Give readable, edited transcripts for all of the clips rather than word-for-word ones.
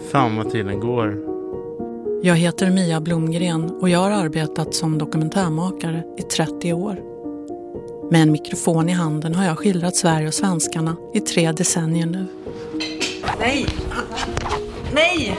Fan vad tiden går. Jag heter Mia Blomgren och jag har arbetat som dokumentärmakare i 30 år. Med en mikrofon i handen har jag skildrat Sverige och svenskarna i 3 decennier nu. Nej! Nej!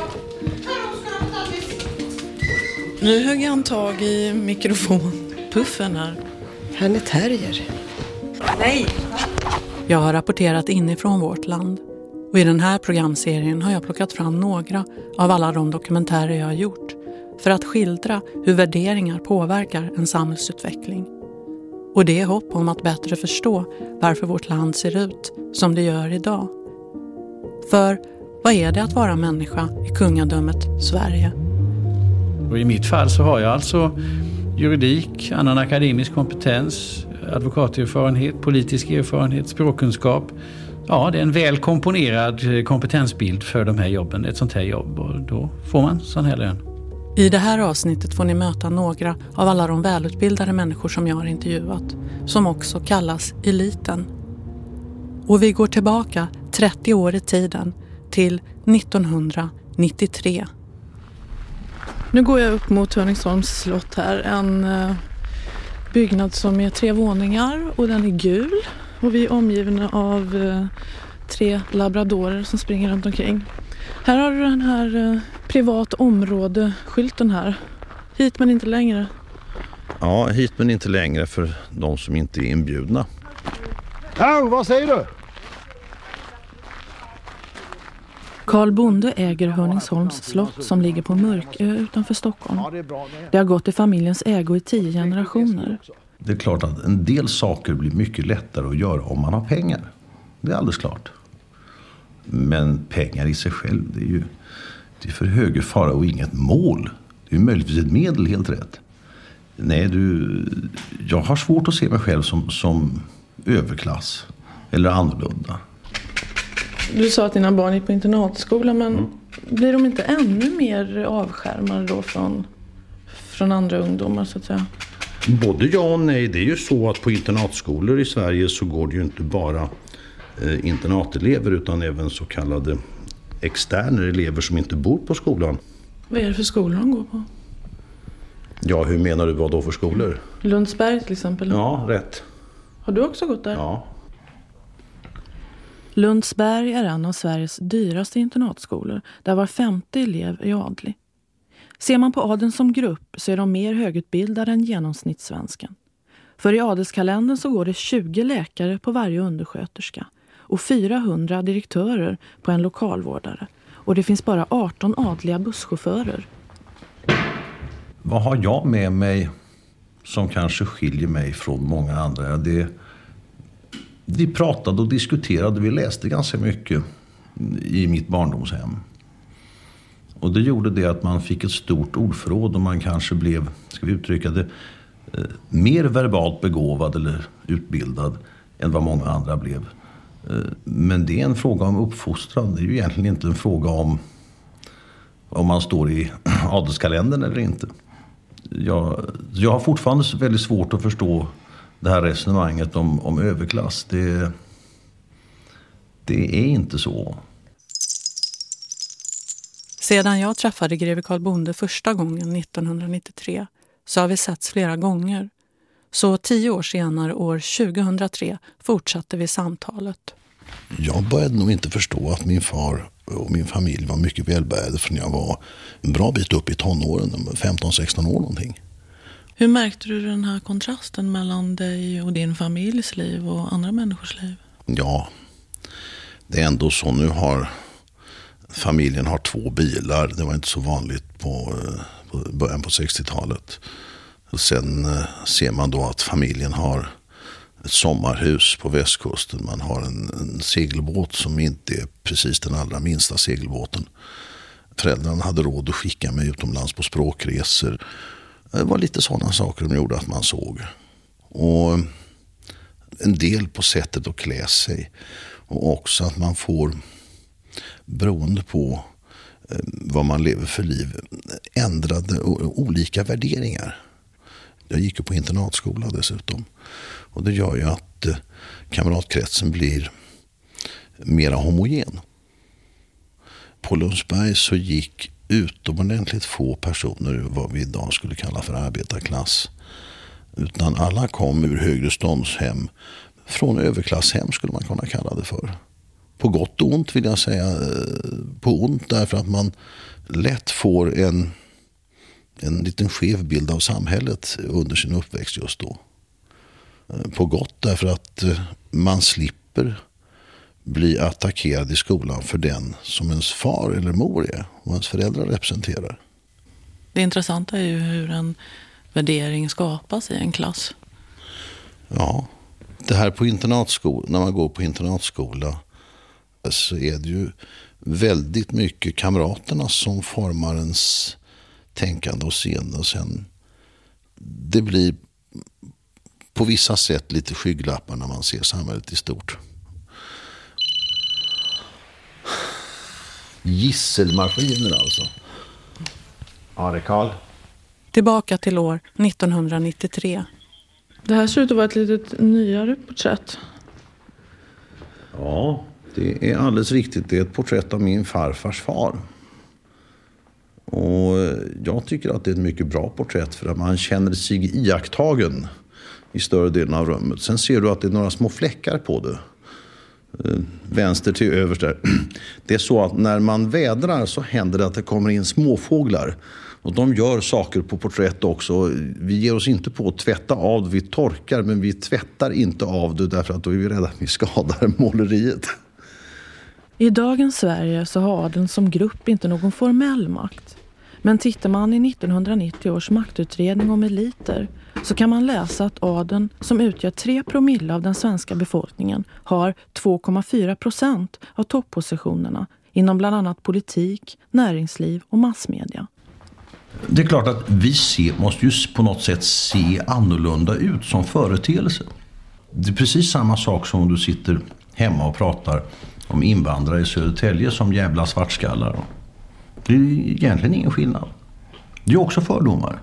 Nu högg han tag i mikrofonpuffen här. Han är terrier. Nej! Jag har rapporterat inifrån vårt land. Och i den här programserien har jag plockat fram några av alla de dokumentärer jag har gjort för att skildra hur värderingar påverkar en samhällsutveckling. Och det är hopp om att bättre förstå varför vårt land ser ut som det gör idag. För vad är det att vara människa i kungadömet Sverige? Och i mitt fall så har jag alltså juridik, annan akademisk kompetens, advokaterfarenhet, politisk erfarenhet, språkkunskap. Ja, det är en väl komponerad kompetensbild för de här jobben, ett sånt här jobb, och då får man sån här lön. I det här avsnittet får ni möta några av alla de välutbildade människor som jag har intervjuat, som också kallas eliten. Och vi går tillbaka 30 år i tiden till 1993. Nu går jag upp mot Höningsholms slott här, en byggnad som är 3 våningar och den är gul. Och vi är omgivna av 3 labradorer som springer runt omkring. Här har du den här privat område-skylten här. Hit men inte längre. Ja, hit men inte längre för de som inte är inbjudna. Ja, vad säger du? Carl Bonde äger Höningsholms slott som ligger på Mörkö utanför Stockholm. Det har gått i familjens ägo i 10 generationer. Det är klart att en del saker blir mycket lättare att göra om man har pengar. Det är alldeles klart. Men pengar i sig själv, det är för hög fara och inget mål. Det är möjligtvis ett medel, helt rätt. Nej, jag har svårt att se mig själv som överklass eller annorlunda. Du sa att dina barn är på internatskola, men blir de inte ännu mer avskärmade då från andra ungdomar så att säga? Både ja och nej. Det är ju så att på internatskolor i Sverige så går det ju inte bara internatelever utan även så kallade externer, elever som inte bor på skolan. Vad är det för skolor de går på? Ja, hur menar du, vad då för skolor? Lundsberg till exempel. Ja, rätt. Har du också gått där? Ja. Lundsberg är en av Sveriges dyraste internatskolor där var 50 elev är adlig. Ser man på adeln som grupp så är de mer högutbildade än genomsnittssvensken. För i adelskalendern så går det 20 läkare på varje undersköterska och 400 direktörer på en lokalvårdare. Och det finns bara 18 adliga busschaufförer. Vad har jag med mig som kanske skiljer mig från många andra? Vi pratade och diskuterade, vi läste ganska mycket i mitt barndomshem. Och det gjorde det att man fick ett stort ordförråd och man kanske blev, ska vi uttrycka det, mer verbalt begåvad eller utbildad än vad många andra blev. Men det är en fråga om uppfostran. Det är ju egentligen inte en fråga om man står i adelskalendern eller inte. Jag har fortfarande väldigt svårt att förstå det här resonemanget om överklass. Det är inte så. Sedan jag träffade greve Carl Bonde första gången 1993 så har vi setts flera gånger. Så 10 år senare, år 2003, fortsatte vi samtalet. Jag började nog inte förstå att min far och min familj var mycket välbärgade förrän jag var en bra bit upp i tonåren, 15-16 år någonting. Hur märkte du den här kontrasten mellan dig och din familjs liv och andra människors liv? Ja, det är ändå så. Nu har familjen 2 bilar. Det var inte så vanligt på början på 60-talet. Och sen ser man då att familjen har ett sommarhus på västkusten. Man har en segelbåt som inte är precis den allra minsta segelbåten. Föräldrarna hade råd att skicka mig utomlands på språkresor. Det var lite sådana saker som gjorde att man såg. Och en del på sättet att klä sig. Och också att man får, beroende på vad man lever för liv, ändrade olika värderingar. Jag gick ju på internatskola dessutom. Och det gör ju att kamratkretsen blir mera homogen. på Lundsberg så gick utomordentligt få personer vad vi idag skulle kalla för arbetarklass. Utan alla kom ur högre ståndshem. Från överklasshem skulle man kunna kalla det för. På gott och ont vill jag säga. På ont därför att man lätt får en liten skev bild av samhället under sin uppväxt just då. På gott därför att man slipper bli attackerad i skolan för den som ens far eller mor är och ens föräldrar representerar. Det intressanta är ju hur en värdering skapas i en klass. Ja, det här på internatskola, när man går på internatskola så är det ju väldigt mycket kamraterna som formar ens tänkande och seende. Och sen det blir på vissa sätt lite skygglappar när man ser samhället i stort. Gisselmaskiner alltså. Ja, det är Karl. Tillbaka till år 1993. Det här ser ut att vara ett litet nyare porträtt. Ja, det är alldeles riktigt. Det är ett porträtt av min farfars far. Och jag tycker att det är ett mycket bra porträtt för att man känner sig iakttagen i större delen av rummet. Sen ser du att det är några små fläckar på det. Vänster till överst där. Det är så att när man vädrar så händer det att det kommer in småfåglar. Och de gör saker på porträtt också. Vi ger oss inte på att tvätta av det. Vi torkar men vi tvättar inte av det därför att då är vi rädda att vi skadar måleriet. I dagens Sverige så har adeln som grupp inte någon formell makt. Men tittar man i 1990 års maktutredning om eliter så kan man läsa att adeln, som utgör 3% av den svenska befolkningen, har 2,4% av toppositionerna inom bland annat politik, näringsliv och massmedia. Det är klart att vi måste ju på något sätt se annorlunda ut som företeelse. Det är precis samma sak som om du sitter hemma och pratar om invandrare i Södertälje som jävla svartskallar. Det är egentligen ingen skillnad. Det är också fördomar.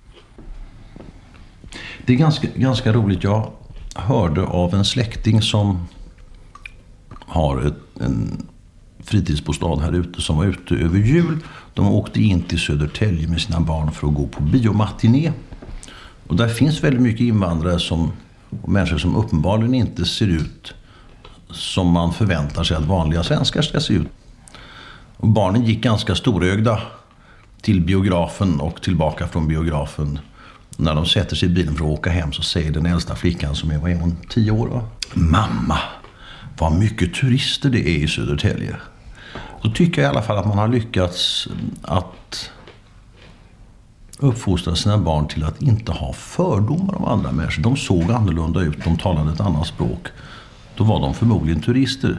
Det är ganska roligt. Jag hörde av en släkting som har en fritidsbostad här ute som var ute över jul. De åkte in till Södertälje med sina barn för att gå på biomatiné. Och där finns väldigt mycket invandrare och människor som uppenbarligen inte ser ut som man förväntar sig att vanliga svenskar ska se ut. Och barnen gick ganska storögda till biografen och tillbaka från biografen. När de sätter sig i bilen för att åka hem så säger den äldsta flickan som är, vad är hon, 10 år va? Mamma, vad mycket turister det är i Södertälje. Då tycker jag i alla fall att man har lyckats att uppfostra sina barn till att inte ha fördomar om andra människor. De såg annorlunda ut, de talade ett annat språk. Då var de förmodligen turister.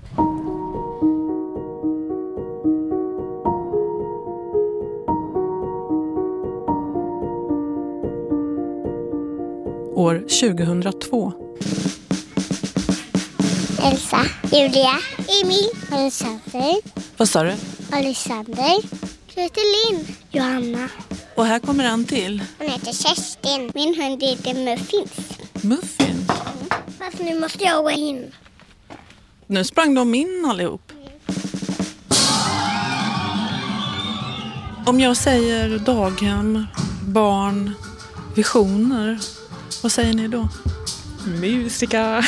År 2002. Elsa, Julia, Emil, Alexander. Vad sa du? Alexander, Kerstin, Johanna. Och här kommer en till. Hon heter Kerstin. Min hund heter Muffins. Muffin. Fast nu måste jag gå in. Nu sprang de in allihop. Om jag säger daghem, barn, visioner, vad säger ni då? Musika.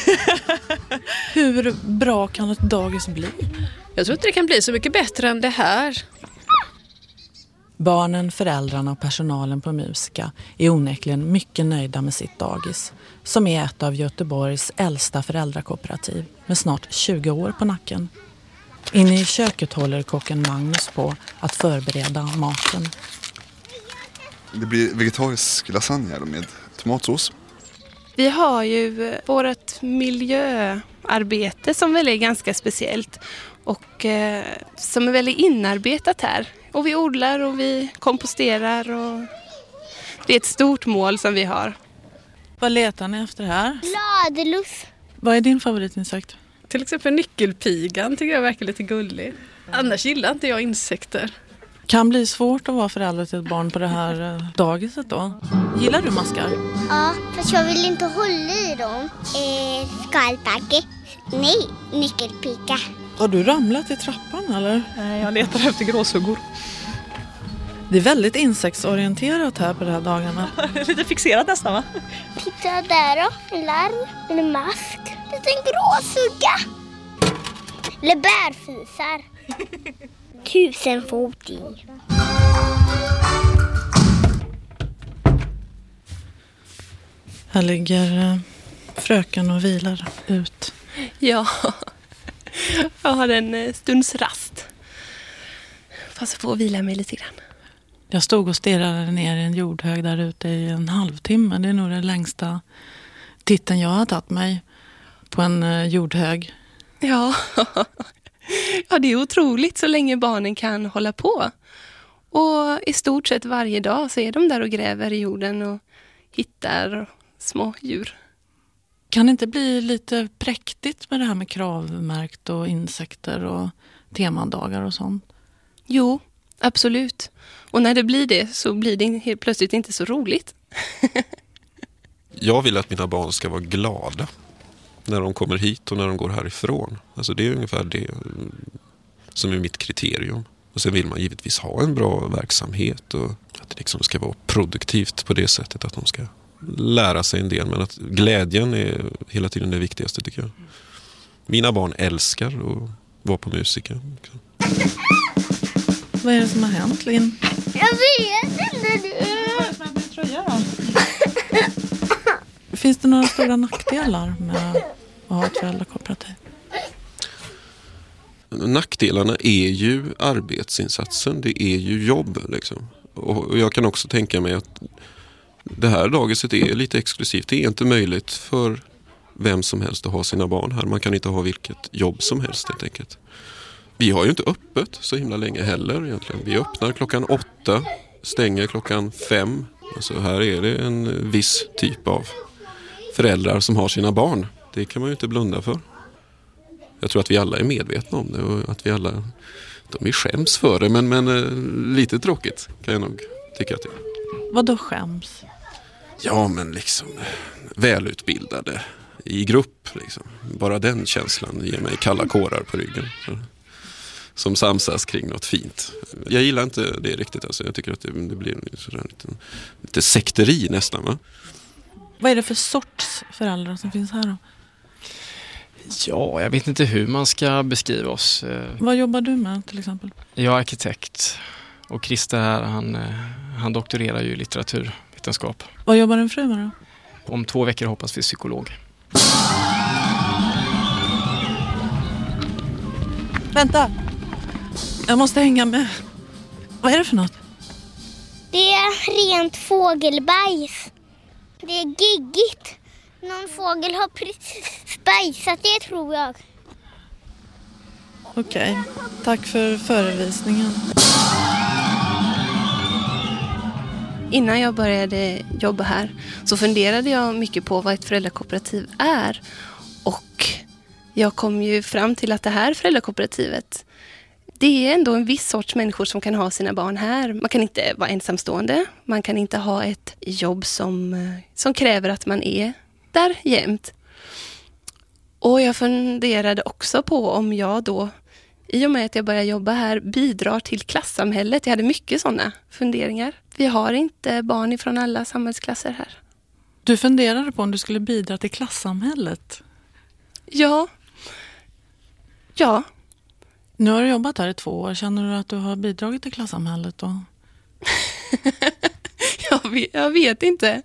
Hur bra kan ett dagis bli? Jag tror inte det kan bli så mycket bättre än det här. Barnen, föräldrarna och personalen på Musika är onekligen mycket nöjda med sitt dagis, som är ett av Göteborgs äldsta föräldrakooperativ med snart 20 år på nacken. Inne i köket håller kocken Magnus på att förbereda maten. Det blir vegetarisk lasagne med tomatsås. Vi har ju vårt miljöarbete som väl är ganska speciellt och som är väldigt inarbetat här. Och vi odlar och vi komposterar och det är ett stort mål som vi har. Vad letar ni efter här? Ladulus. Vad är din favoritinsekt? Till exempel nyckelpigan tycker jag verkar lite gullig. Annars gillar inte jag insekter. Kan bli svårt att vara förälder till ett barn på det här dagiset då. Gillar du maskar? Ja, fast jag vill inte hålla i dem. Skalbagge. Nej, nyckelpika. Har du ramlat i trappan eller? Nej, jag letar efter gråsuggor. Det är väldigt insektsorienterat här på de här dagarna. Lite fixerat nästan, va? Titta där då, en larv, en mask, en gråsugga. Eller bärfisar. 1000-foting. Här ligger fröken och vilar ut. Ja, jag har en stunds rast. Passa på att vila mig lite grann. Jag stod och stirrade ner i en jordhög där ute i en halvtimme. Det är nog den längsta titeln jag har tagit mig på en jordhög. Ja. Ja, det är otroligt så länge barnen kan hålla på. Och i stort sett varje dag så är de där och gräver i jorden och hittar små djur. Kan det inte bli lite präktigt med det här med kravmärkt och insekter och temadagar och sånt? Jo, absolut. Och när det blir det så blir det helt plötsligt inte så roligt. Jag vill att mina barn ska vara glada när de kommer hit och när de går härifrån. Alltså det är ungefär det som är mitt kriterium. Och sen vill man givetvis ha en bra verksamhet och att det liksom ska vara produktivt på det sättet att de ska lära sig en del. Men att glädjen är hela tiden det viktigaste tycker jag. Mina barn älskar att vara på musiken. Vad är det som har hänt, Linn? Jag vet inte det. Vad är det som har blivit tröja då? Finns det några stora nackdelar med att ha ett föräldrakooperativ? Nackdelarna är ju arbetsinsatsen, det är ju jobb liksom. Och jag kan också tänka mig att det här dagiset är lite exklusivt. Det är inte möjligt för vem som helst att ha sina barn här. Man kan inte ha vilket jobb som helst helt enkelt. Vi har ju inte öppet så himla länge heller egentligen. Vi öppnar 8:00, stänger 5:00. Alltså här är det en viss typ av föräldrar som har sina barn. Det kan man ju inte blunda för. Jag tror att vi alla är medvetna om det och att vi alla, de är skäms för det, men lite tråkigt kan jag nog tycka att det är. Vad då skäms? Ja, men liksom välutbildade i grupp liksom. Bara den känslan ger mig kalla kårar på ryggen. Som samsas kring något fint. Jag gillar inte det riktigt alltså. Jag tycker att det blir lite sekteri nästan, va? Vad är det för sorts föräldrar som finns här då? Ja, jag vet inte hur man ska beskriva oss. Vad jobbar du med till exempel? Jag är arkitekt och Christer här, han doktorerar ju i litteraturvetenskap. Vad jobbar din fru med då? Om 2 veckor hoppas vi psykolog. Vänta! Jag måste hänga med. Vad är det för något? Det är rent fågelbajs. Det är giggigt. Någon fågel har precis bajsat det, tror jag. Okej, tack för förevisningen. Innan jag började jobba här så funderade jag mycket på vad ett föräldrakooperativ är. Och jag kom ju fram till att det här föräldrakooperativet, det är ändå en viss sorts människor som kan ha sina barn här. Man kan inte vara ensamstående. Man kan inte ha ett jobb som kräver att man är där jämt. Och jag funderade också på om jag då, i och med att jag börjar jobba här, bidrar till klassamhället. Jag hade mycket sådana funderingar. Vi har inte barn ifrån alla samhällsklasser här. Du funderade på om du skulle bidra till klassamhället? Ja. Ja. Nu har du jobbat här i 2 år. Känner du att du har bidragit till klassamhället då? Jag vet inte.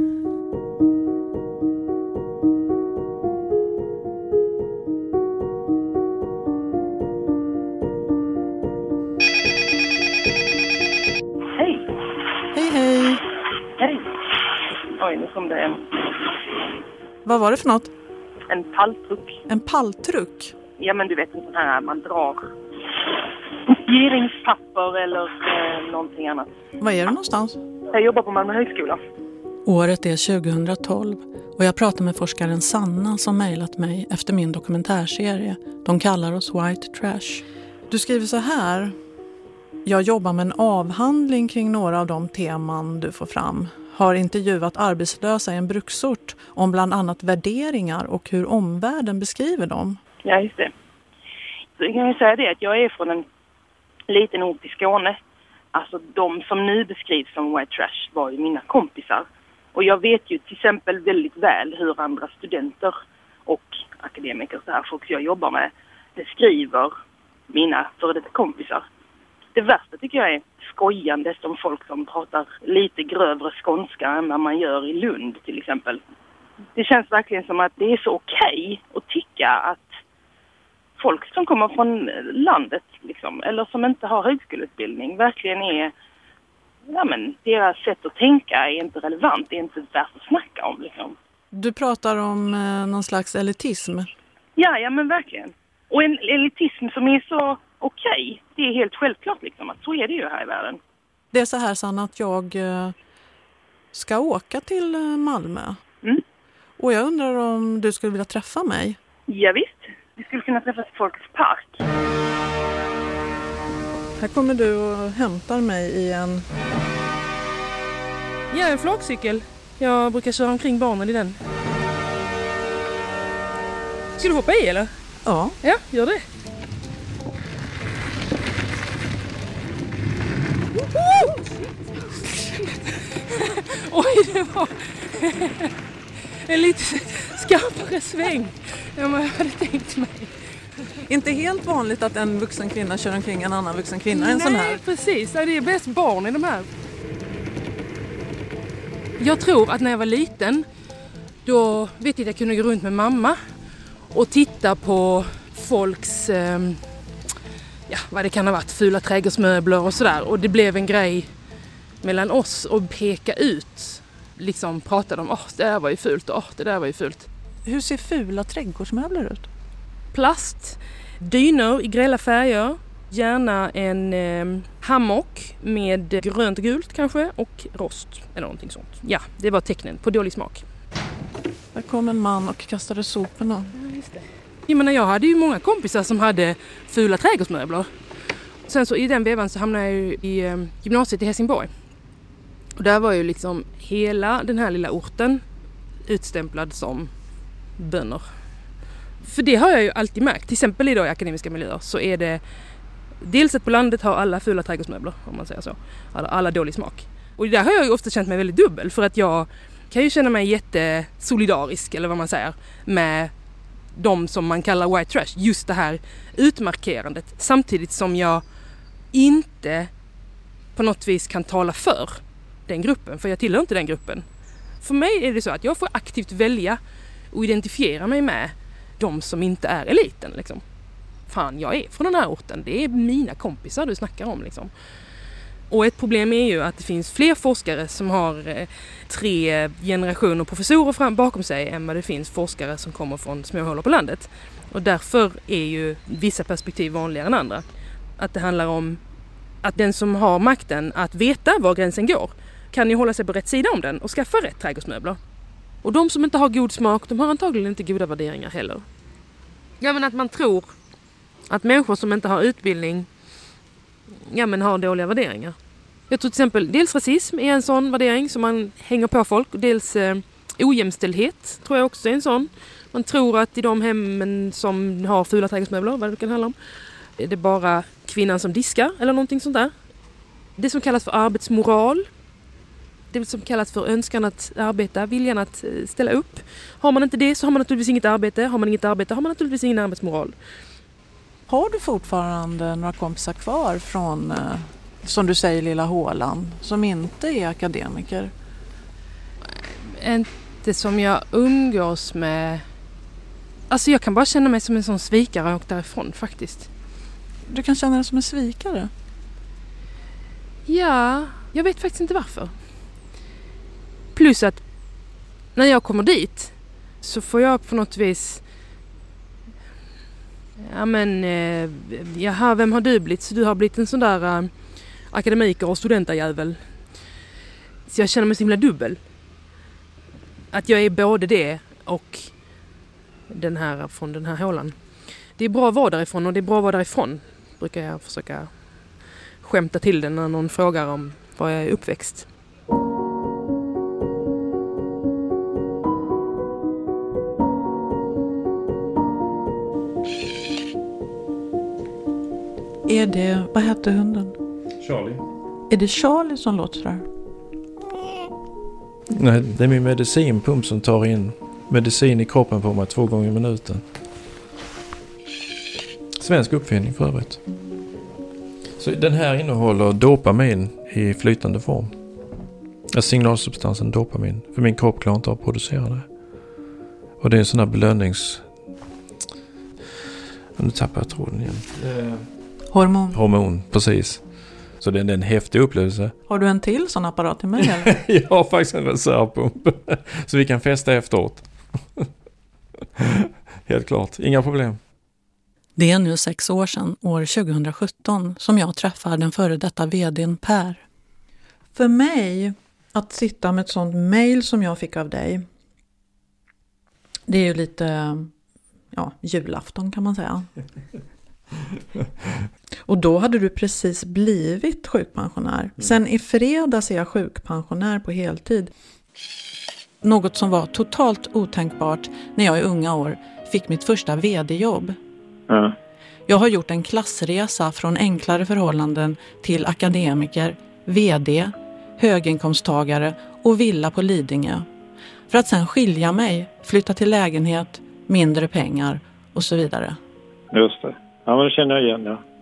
Hej. Hej, hej. Hej. Oj, nu kom det en. Vad var det för något? En palltruck. En palltruck? Ja, men du vet en sån här man drar kopierinspapper eller någonting annat. Var är du någonstans? Jag jobbar på Malmö högskola. Året är 2012 och jag pratar med forskaren Sanna som mejlat mig efter min dokumentärserie. De kallar oss White Trash. Du skriver så här. Jag jobbar med en avhandling kring några av de teman du får fram. Har intervjuat arbetslösa i en bruksort om bland annat värderingar och hur omvärlden beskriver dem. Ja, just det. så jag kan ju säga det att jag är från en liten ort i Skåne. Alltså de som nu beskrivs som white trash var ju mina kompisar. Och jag vet ju till exempel väldigt väl hur andra studenter och akademiker, så här folk jag jobbar med, beskriver mina före detta kompisar. Det värsta tycker jag är skojande som folk som pratar lite grövre skånska än vad man gör i Lund till exempel. Det känns verkligen som att det är så okej att tycka att folk som kommer från landet liksom, eller som inte har högskoleutbildning verkligen är, ja men deras sätt att tänka är inte relevant, det är inte värt att snacka om liksom. Du pratar om någon slags elitism. Ja men verkligen. Och en elitism som är så okej. Det är helt självklart liksom att så är det ju här i världen. Det är så här, Sanna, att jag ska åka till Malmö. Mm. Och jag undrar om du skulle vilja träffa mig. Ja visst. Vi skulle kunna träffas i Folkets park. Här kommer du och hämtar mig i en... Ja, en flakcykel. Jag brukar köra omkring barnen i den. Ska du hoppa i eller? Ja. Ja, gör det. Oj, det var en lite skarpare sväng än vad jag hade tänkt mig. Inte helt vanligt att en vuxen kvinna kör omkring en annan vuxen kvinna. En sån här. Nej, precis. Det är bäst barn i de här. Jag tror att när jag var liten, då vet jag att jag kunde gå runt med mamma och titta på folks, vad det kan ha varit, fula trädgårdsmöbler och sådär. Och det blev en grej mellan oss att peka ut, liksom pratade om, det där var ju fult, det där var ju fult. Hur ser fula trädgårdsmöbler ut? Plast, dynor i grälla färger, gärna en hammock med grönt och gult kanske och rost eller någonting sånt. Ja, det var tecknen på dålig smak. Där kom en man och kastade soporna. Ja, just det. Jag menar, jag hade ju många kompisar som hade fula trädgårdsmöbler. Sen så i den vevan så hamnade jag ju i gymnasiet i Helsingborg. Och där var ju liksom hela den här lilla orten utstämplad som bönder. För det har jag ju alltid märkt. Till exempel idag i akademiska miljöer så är det dels att på landet har alla fula trädgårdsmöbler, om man säger så. Alla dålig smak. Och där har jag ju ofta känt mig väldigt dubbel, för att jag kan ju känna mig jättesolidarisk, eller vad man säger, med de som man kallar white trash. Just det här utmarkerandet. Samtidigt som jag inte på något vis kan tala för den gruppen, för jag tillhör inte den gruppen. För mig är det så att jag får aktivt välja och identifiera mig med de som inte är eliten liksom. Fan, jag är från den här orten. Det är mina kompisar du snackar om liksom. Och ett problem är ju att det finns fler forskare som har 3 generationer professorer bakom sig än vad det finns forskare som kommer från småhålor på landet. Och därför är ju vissa perspektiv vanligare än andra. Att det handlar om att den som har makten att veta var gränsen går kan ju hålla sig på rätt sida om den och skaffa rätt trädgårdsmöbler. Och de som inte har god smak, de har antagligen inte goda värderingar heller. Ja, men att man tror att människor som inte har utbildning har dåliga värderingar. Jag tror till exempel dels rasism är en sån värdering som man hänger på folk. Dels ojämställdhet tror jag också är en sån. Man tror att i de hemmen som har fula trädgårdsmöbler, vad det kan handla om, är det bara kvinnan som diskar eller någonting sånt där. Det som kallas för arbetsmoral. Det som kallas för önskan att arbeta, viljan att ställa upp. Har man inte det så har man naturligtvis inget arbete. Har man inget arbete har man naturligtvis ingen arbetsmoral. Har du fortfarande några kompisar kvar från, som du säger, lilla Håland, som inte är akademiker? Inte som jag umgås med. Alltså jag kan bara känna mig som en sån svikare och därifrån faktiskt. Du kan känna dig som en svikare? Ja, jag vet faktiskt inte varför. Plus att när jag kommer dit så får jag på något vis... vem har du blivit? Så du har blivit en sån där akademiker och studentajävel. Så jag känner mig så himla dubbel. Att jag är både det och den här från den här hålan. Det är bra att vara därifrån och det är bra att vara därifrån. Brukar jag försöka skämta till den när någon frågar om var jag är uppväxt. Är det, vad hette hunden? Charlie. Är det Charlie som låter sådär? Nej, det är min medicinpump som tar in medicin i kroppen på mig 2 gånger i minuten. Svensk uppfinning för övrigt. Så den här innehåller dopamin i flytande form. Signalsubstansen dopamin. För min kropp klarar inte att producera det. Och det är en sån här belönings... Nu tappar jag tråden igen. Hormon. Hormon, precis. Så det är en häftig upplevelse. Har du en till sån apparat till mig eller? Jag har faktiskt en reservpump. Så vi kan festa efteråt. Helt klart, inga problem. Det är nu 6 år sedan, år 2017, som jag träffar den före detta vdn Per. För mig, att sitta med ett sånt mejl som jag fick av dig, det är ju lite, julafton kan man säga. Och då hade du precis blivit sjukpensionär. Sen i fredags är jag sjukpensionär på heltid. Något som var totalt otänkbart när jag i unga år fick mitt första vd-jobb. Ja. Jag har gjort en klassresa från enklare förhållanden till akademiker, vd, höginkomsttagare och villa på Lidingö. För att sen skilja mig, flytta till lägenhet, mindre pengar och så vidare. Just det. Ja, men det känner jag igen, ja.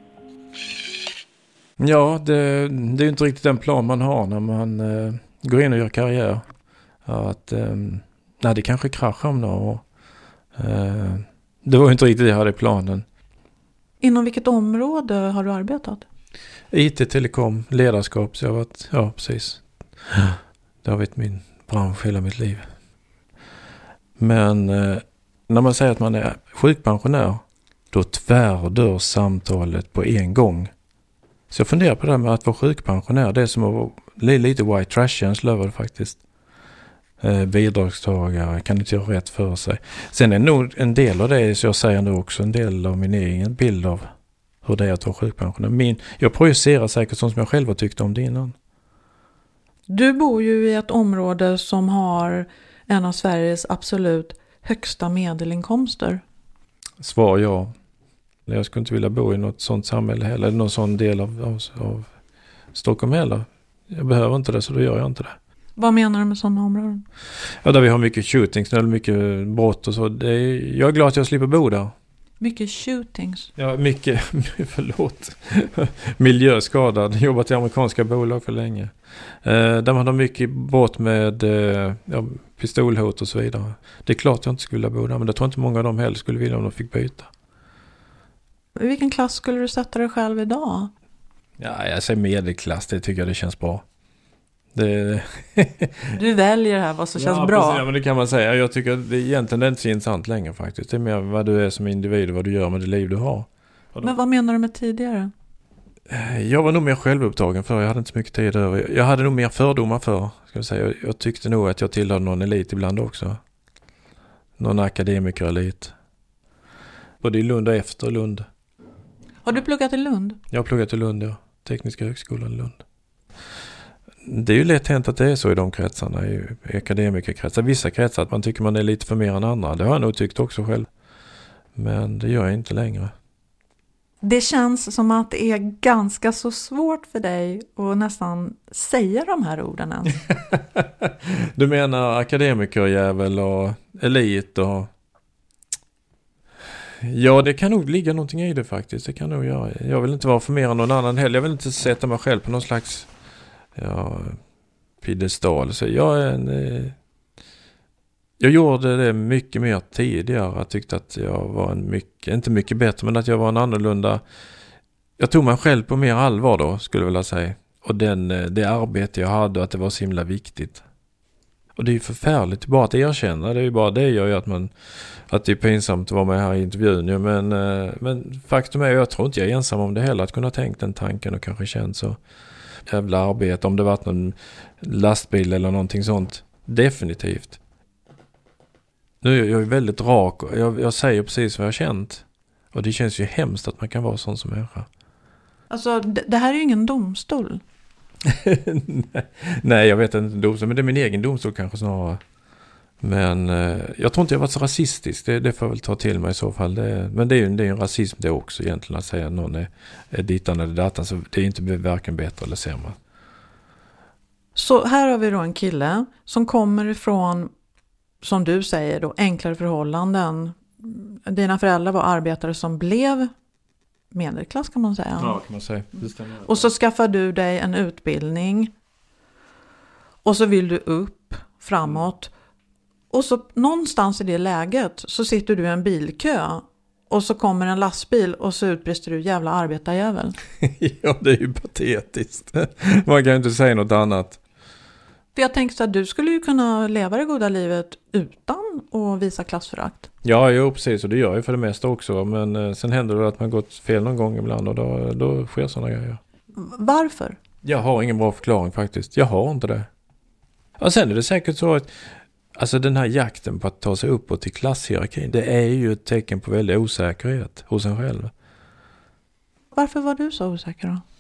Ja, det är ju inte riktigt den plan man har när man går in och gör karriär. Att, det kanske kraschar om några år. Det var ju inte riktigt det jag hade i planen. Inom vilket område har du arbetat? IT, telekom, ledarskap. Så jag har varit, ja precis. Det har varit min bransch hela mitt liv. Men när man säger att man är sjukpensionär, då tvärdör samtalet på en gång. Så jag funderar på det här med att vara sjukpensionär. Det är som att vara lite white trash-känsla över det faktiskt. Bidragstagare kan inte göra rätt för sig. Sen är nog en del av det, så jag säger nu också en del av min egen bild av hur det är att vara sjukpensionär. Jag projicerar säkert sånt som jag själv har tyckt om det innan. Du bor ju i ett område som har en av Sveriges absolut högsta medelinkomster. Svar ja. Jag skulle inte vilja bo i något sånt samhälle heller. Eller någon sån del av Stockholm heller. Jag behöver inte det, så då gör jag inte det. Vad menar du med sådana områden? Ja, där vi har mycket shootings, eller mycket brott och så. Jag är glad att jag slipper bo där. Mycket shootings? Ja, mycket, förlåt. Miljöskadad. Jobbat i amerikanska bolag för länge. Där man har mycket brott med pistolhot och så vidare. Det är klart jag inte skulle vilja bo där, men det tror inte många av dem heller skulle vilja om de fick byta. I vilken klass skulle du sätta dig själv idag? Ja, jag säger medelklass, det tycker jag det känns bra. Du väljer här vad som känns bra. Precis, ja, men det kan man säga. Jag tycker att det egentligen är inte så intressant längre faktiskt. Det är mer vad du är som individ och vad du gör med det liv du har. Men vad menar du med tidigare? Jag var nog mer självupptagen för jag hade inte så mycket tid över. Jag hade nog mer fördomar för, ska jag säga. Jag tyckte nog att jag tillhörde någon elit ibland också. Någon akademikerelit. Både i Lund och efter Lund. Har du pluggat i Lund? Jag har pluggat i Lund, ja. Tekniska högskolan i Lund. Det är ju lätt hänt att det är så i de kretsarna, i akademikerkretsar. Vissa kretsar att man tycker man är lite för mer än andra. Det har jag nog tyckt också själv. Men det gör jag inte längre. Det känns som att det är ganska så svårt för dig att nästan säga de här orden ens. Du menar akademikerjävel och elit och... Ja, det kan nog ligga någonting i det faktiskt. Det kan nog göra. Jag vill inte vara för mer än någon annan heller. Jag vill inte sätta mig själv på någon slags piedestal. Så jag gjorde det mycket mer tidigare. Jag tyckte att jag var inte mycket bättre, men att jag var en annorlunda. Jag tog mig själv på mer allvar då, skulle jag vilja säga. Och det arbete jag hade, att det var så himla viktigt. Och det är ju förfärligt bara att erkänna. Det är ju bara det gör ju att det är pinsamt att vara med här i intervjun. Ja, men faktum är, jag tror inte jag är ensam om det heller. Att kunna tänka den tanken och kanske känt så jävla arbete. Om det varit någon lastbil eller någonting sånt. Definitivt. Nu är jag väldigt rak. Jag säger precis vad jag har känt. Och det känns ju hemskt att man kan vara sån som människa. Alltså, det här är ju ingen domstol. Nej, jag vet inte domstol. Men det är min egen domstol kanske snarare. Men jag tror inte jag varit så rasistisk. Det får jag väl ta till mig i så fall. Men det är ju en rasism det också egentligen, att säga att någon är dittan eller datan. Så det är inte varken bättre eller sämre. Så här har vi då en kille som kommer ifrån, som du säger då, enklare förhållanden. Dina föräldrar var arbetare som blev medelklass, kan man säga. Ja, kan man säga. Det stämmer. Och så skaffar du dig en utbildning. Och så vill du upp framåt. Och så någonstans i det läget så sitter du i en bilkö. Och så kommer en lastbil och så utbrister du jävla arbetarjävel. Ja, det är ju patetiskt. Man kan ju inte säga något annat. För jag tänkte att du skulle ju kunna leva det goda livet utan att visa klassförakt. Ja, jo, precis. Och det gör jag för det mesta också. Men sen händer det att man gått fel någon gång ibland. Och då sker sådana grejer. Varför? Jag har ingen bra förklaring faktiskt. Jag har inte det. Och sen är det säkert så att alltså den här jakten på att ta sig uppåt till klasshierarkin, det är ju ett tecken på väldigt osäkerhet hos en själv. Varför var du så osäker då?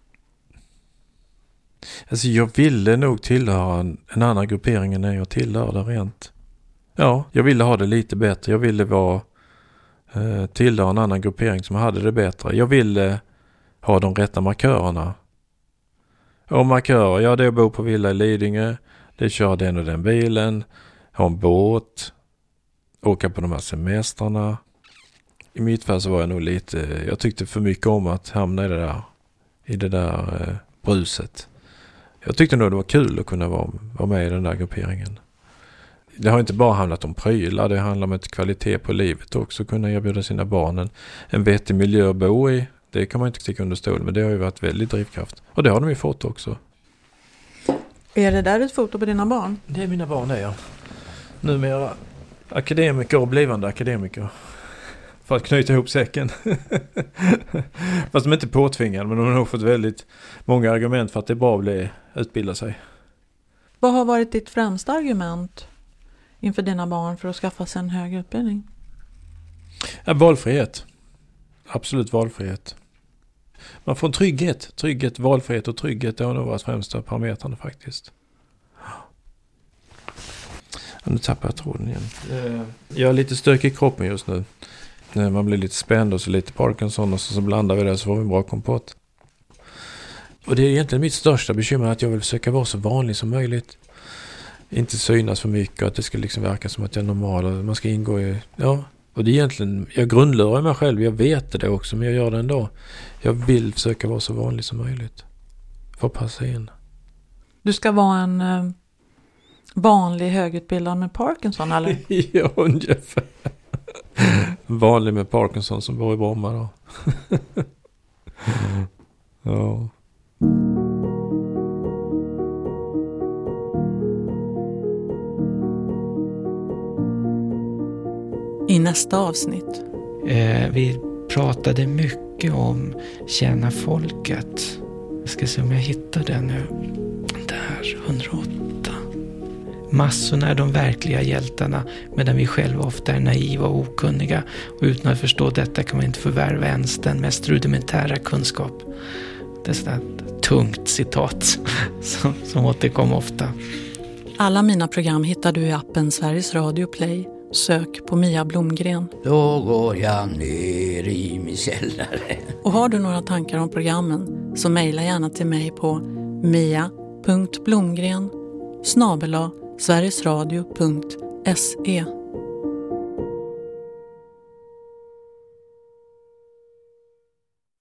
Alltså jag ville nog tillhöra en annan gruppering än jag tillhörde rent. Ja, jag ville ha det lite bättre. Jag ville tillhöra en annan gruppering som hade det bättre. Jag ville ha de rätta markörerna. Och markörer, ja, det är att bo på villa i Lidingö. Det är köra den och den bilen. Ha en båt. Åka på de här semestrarna. I mitt fall så var jag nog lite... Jag tyckte för mycket om att hamna i det där bruset. Jag tyckte nog det var kul att kunna vara med i den där grupperingen. Det har inte bara handlat om prylar. Det handlar om ett kvalitet på livet också. Kunna erbjuda sina barn en vettig miljö att bo i. Det kan man inte sticka under stol, men det har ju varit väldigt drivkraft. Och det har de ju fått också. Är det där ett foto på dina barn? Det är mina barn, det, ja. Numera akademiker och blivande akademiker. För att knyta ihop säcken. Fast de är inte påtvingade, men de har nog fått väldigt många argument för att det är bra att utbilda sig. Vad har varit ditt främsta argument inför dina barn för att skaffa sig en hög utbildning? Ja, valfrihet. Absolut valfrihet. Man får en trygghet, valfrihet och trygghet, det har nog varit främsta parametrarna faktiskt. Nu tappar jag tråden igen. Jag är lite stök i kroppen just nu. När man blir lite spänd och så lite Parkinson och så blandar vi det så får vi en bra kompott. Och det är egentligen mitt största bekymmer att jag vill försöka vara så vanlig som möjligt. Inte synas för mycket och att det ska liksom verka som att jag är normal och man ska ingå i... Ja. Och det är egentligen, jag grundlurar mig själv, jag vet det också, men jag gör det ändå. Jag vill försöka vara så vanlig som möjligt. För att passa in. Du ska vara en vanlig högutbildad med Parkinson, eller? Ja, ungefär. Vanlig med Parkinson som bor i Bromma då. Ja. I nästa avsnitt. Vi pratade mycket om tjäna folket. Jag ska se om jag hittar det nu. Där, 108. Massorna är de verkliga hjältarna, medan vi själva ofta är naiva och okunniga. Och utan att förstå detta kan man inte förvärva ens den mest rudimentära kunskap. Det är sådant tungt citat som återkommer ofta. Alla mina program hittar du i appen Sveriges Radio Play. Sök på Mia Blomgren. Då går jag ner i min källare. Och har du några tankar om programmen så mejla gärna till mig på mia.blomgren@sverigesradio.se.